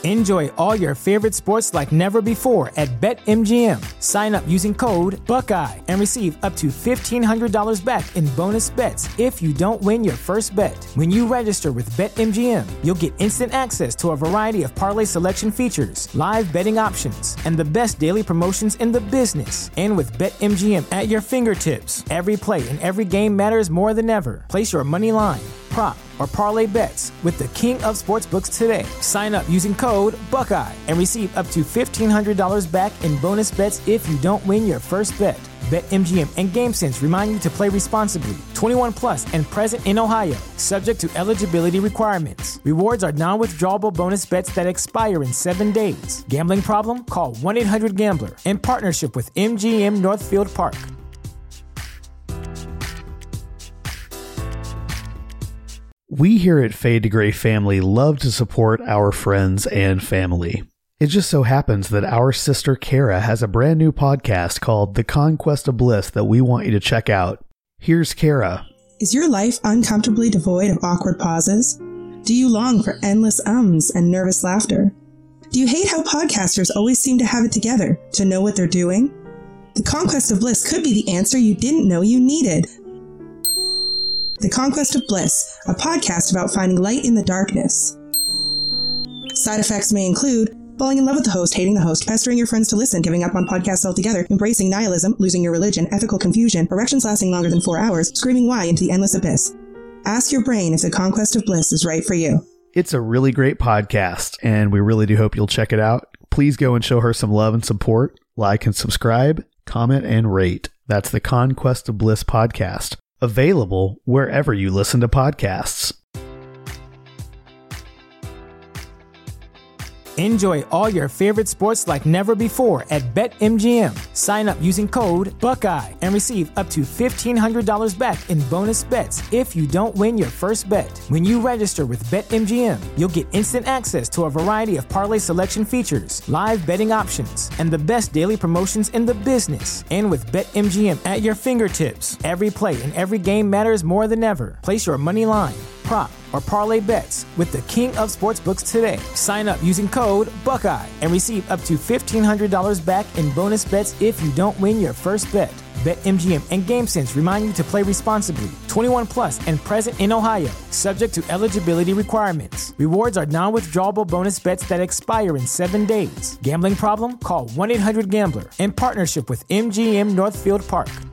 Enjoy all your favorite sports like never before at BetMGM. Sign up using code Buckeye and receive up to $1,500 back in bonus bets if you don't win your first bet. When you register with BetMGM, you'll get instant access to a variety of parlay selection features, live betting options, and the best daily promotions in the business. And with BetMGM at your fingertips, every play and every game matters more than ever. Place your money line, prop, or parlay bets with the king of sportsbooks today. Sign up using code Buckeye and receive up to $1,500 back in bonus bets if you don't win your first bet. BetMGM and GameSense remind you to play responsibly. 21 plus and present in Ohio, subject to eligibility requirements. Rewards are non-withdrawable bonus bets that expire in 7 days. Gambling problem? Call 1-800-GAMBLER. In partnership with MGM Northfield Park. We here at Fade to Gray Family love to support our friends and family. It just so happens that our sister Kara has a brand new podcast called The Conquest of Bliss that we want you to check out. Here's Kara. Is your life uncomfortably devoid of awkward pauses? Do you long for endless ums and nervous laughter? Do you hate how podcasters always seem to have it together, to know what they're doing? The Conquest of Bliss could be the answer you didn't know you needed. The Conquest of Bliss, a podcast about finding light in the darkness. Side effects may include falling in love with the host, hating the host, pestering your friends to listen, giving up on podcasts altogether, embracing nihilism, losing your religion, ethical confusion, erections lasting longer than 4 hours, screaming why into the endless abyss. Ask your brain if The Conquest of Bliss is right for you. It's a really great podcast, and we really do hope you'll check it out. Please go and show her some love and support. Like and subscribe, comment, and rate. That's the Conquest of Bliss podcast. Available wherever you listen to podcasts. Enjoy all your favorite sports like never before at BetMGM. Sign up using code Buckeye and receive up to $1,500 back in bonus bets if you don't win your first bet. When you register with BetMGM, you'll get instant access to a variety of parlay selection features, live betting options, and the best daily promotions in the business. And with BetMGM at your fingertips, every play and every game matters more than ever. Place your money line, prop, or parlay bets with the king of sportsbooks today. Sign up using code Buckeye and receive up to $1,500 back in bonus bets if you don't win your first bet. BetMGM and GameSense remind you to play responsibly. 21 plus and present in Ohio, subject to eligibility requirements. Rewards are non-withdrawable bonus bets that expire in 7 days. Gambling problem? Call 1-800-GAMBLER. In partnership with MGM Northfield Park.